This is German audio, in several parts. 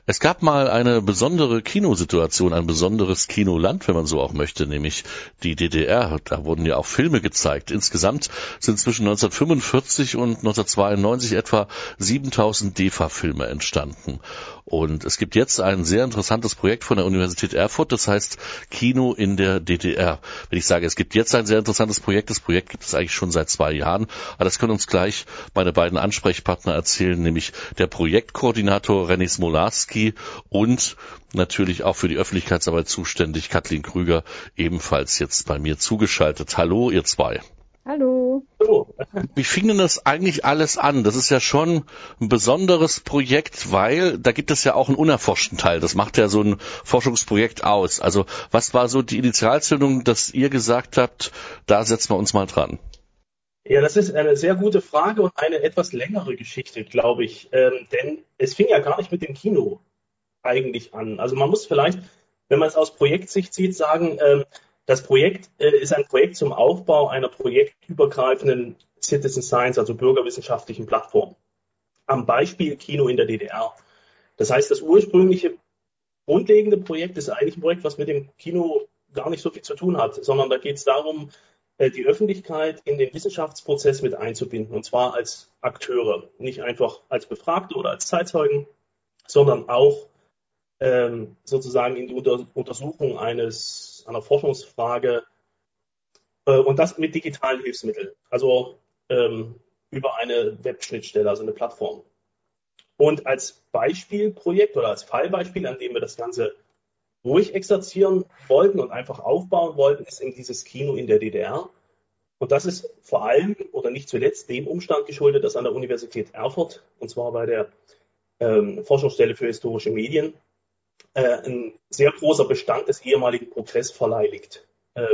Es gab mal eine besondere Kinosituation, ein besonderes Kinoland, wenn man so auch möchte, nämlich die DDR. Da wurden ja auch Filme gezeigt. Insgesamt sind zwischen 1945 und 1992 etwa 7000 DEFA-Filme entstanden. Und es gibt jetzt ein sehr interessantes Projekt von der Universität Erfurt, das heißt Kino in der DDR. Wenn ich sage, es gibt jetzt ein sehr interessantes Projekt, das Projekt gibt es eigentlich schon seit 2 Jahren, aber das können uns gleich meine beiden Ansprechpartner erzählen, nämlich der Projektkoordinator René Smolarski und natürlich auch für die Öffentlichkeitsarbeit zuständig Kathleen Krüger, ebenfalls jetzt bei mir zugeschaltet. Hallo, ihr zwei. Hallo. So, Wie fing denn das eigentlich alles an? Das ist ja schon ein besonderes Projekt, weil da gibt es ja auch einen unerforschten Teil. Das macht ja so ein Forschungsprojekt aus. Also was war so die Initialzündung, dass ihr gesagt habt, da setzen wir uns mal dran? ja, das ist eine sehr gute Frage und eine etwas längere Geschichte, glaube ich. Denn es fing ja gar nicht mit dem Kino eigentlich an. Also man muss vielleicht, wenn man es aus Projektsicht sieht, sagen, das Projekt ist ein Projekt zum Aufbau einer projektübergreifenden Citizen Science, also bürgerwissenschaftlichen Plattform. Am Beispiel Kino in der DDR. Das heißt, das ursprüngliche grundlegende Projekt ist eigentlich ein Projekt, was mit dem Kino gar nicht so viel zu tun hat, sondern da geht es darum, die Öffentlichkeit in den Wissenschaftsprozess mit einzubinden, und zwar als Akteure, nicht einfach als Befragte oder als Zeitzeugen, sondern auch sozusagen in die Untersuchung einer Forschungsfrage und das mit digitalen Hilfsmitteln, also über eine Webschnittstelle, also eine Plattform. Und als Beispielprojekt oder als Fallbeispiel, an dem wir das Ganze durchexerzieren wollten und einfach aufbauen wollten, ist eben dieses Kino in der DDR. Und das ist vor allem oder nicht zuletzt dem Umstand geschuldet, dass an der Universität Erfurt, und zwar bei der Forschungsstelle für historische Medien, ein sehr großer Bestand des ehemaligen Progressverleih liegt.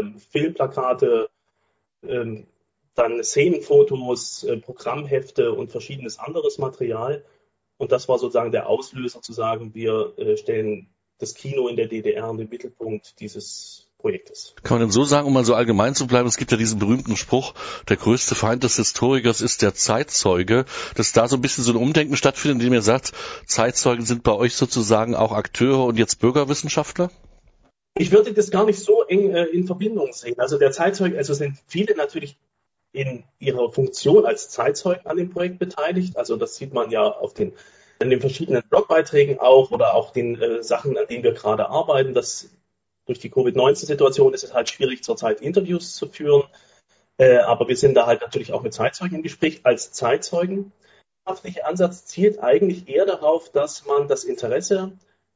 Filmplakate, ähm, dann Szenenfotos, Programmhefte und verschiedenes anderes Material. Und das war sozusagen der Auslöser zu sagen, wir stellen das Kino in der DDR in den Mittelpunkt dieses Projektes. Kann man denn so sagen, um mal so allgemein zu bleiben, es gibt ja diesen berühmten Spruch, der größte Feind des Historikers ist der Zeitzeuge, dass da so ein bisschen so ein Umdenken stattfindet, indem ihr sagt, Zeitzeugen sind bei euch sozusagen auch Akteure und jetzt Bürgerwissenschaftler? Ich würde das gar nicht so eng in Verbindung sehen. Also der Zeitzeuge, also sind viele natürlich in ihrer Funktion als Zeitzeugen an dem Projekt beteiligt. Also das sieht man ja in den verschiedenen Blogbeiträgen auch oder auch den Sachen, an denen wir gerade arbeiten. Durch die Covid-19-Situation ist es halt schwierig, zurzeit Interviews zu führen. Aber wir sind da halt natürlich auch mit Zeitzeugen im Gespräch. Als Zeitzeugen, der wissenschaftliche Ansatz zielt eigentlich eher darauf, dass man das Interesse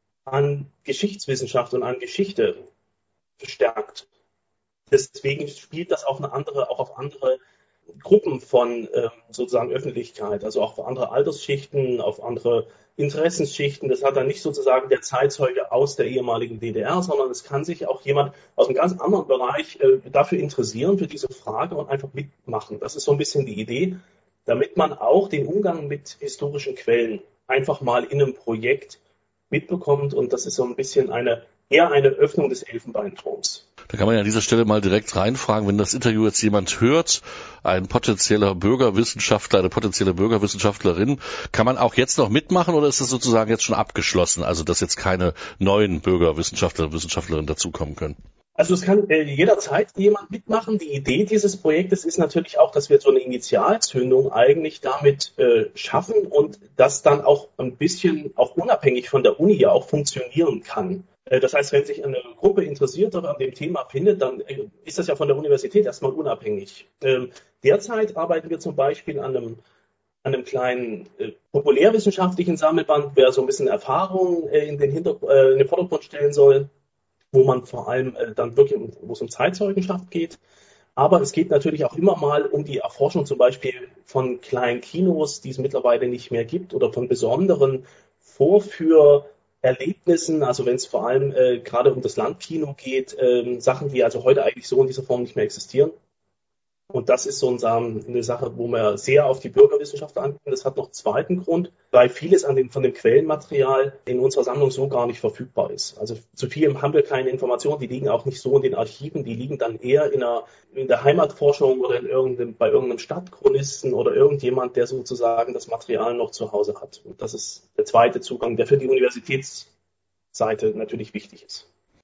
an Geschichtswissenschaft und an Geschichte verstärkt. Deswegen spielt das auch auf andere Gruppen von sozusagen Öffentlichkeit, also auch auf andere Altersschichten, auf andere Interessensschichten. Das hat dann nicht sozusagen der Zeitzeuge aus der ehemaligen DDR, sondern es kann sich auch jemand aus einem ganz anderen Bereich dafür interessieren, für diese Frage und einfach mitmachen. Das ist so ein bisschen die Idee, damit man auch den Umgang mit historischen Quellen einfach mal in einem Projekt mitbekommt. Und das ist so ein bisschen eher eine Öffnung des Elfenbeinturms. Da kann man ja an dieser Stelle mal direkt reinfragen, wenn das Interview jetzt jemand hört, ein potenzieller Bürgerwissenschaftler, eine potenzielle Bürgerwissenschaftlerin, kann man auch jetzt noch mitmachen oder ist das sozusagen jetzt schon abgeschlossen, also dass jetzt keine neuen Bürgerwissenschaftler und Wissenschaftlerinnen dazukommen können? Also es kann jederzeit jemand mitmachen. Die Idee dieses Projektes ist natürlich auch, dass wir so eine Initialzündung eigentlich damit schaffen und das dann auch ein bisschen auch unabhängig von der Uni ja auch funktionieren kann. Das heißt, wenn sich eine Gruppe Interessierter an dem Thema findet, dann ist das ja von der Universität erstmal unabhängig. Derzeit arbeiten wir zum Beispiel an einem kleinen populärwissenschaftlichen Sammelband, der so ein bisschen Erfahrung in den Vordergrund stellen soll, wo man vor allem dann wirklich, wo es um Zeitzeugenschaft geht. Aber es geht natürlich auch immer mal um die Erforschung zum Beispiel von kleinen Kinos, die es mittlerweile nicht mehr gibt, oder von besonderen Vorführerlebnissen, also wenn es vor allem gerade um das Landkino geht, Sachen, die also heute eigentlich so in dieser Form nicht mehr existieren. Und das ist so eine Sache, wo wir sehr auf die Bürgerwissenschaft angehen. Das hat noch einen zweiten Grund, weil vieles von dem Quellenmaterial in unserer Sammlung so gar nicht verfügbar ist. Also zu vielem haben wir keine Informationen, die liegen auch nicht so in den Archiven, die liegen dann eher in der Heimatforschung oder bei irgendeinem Stadtchronisten oder irgendjemand, der sozusagen das Material noch zu Hause hat. Und das ist der zweite Zugang, der für die Universitätsseite natürlich wichtig ist.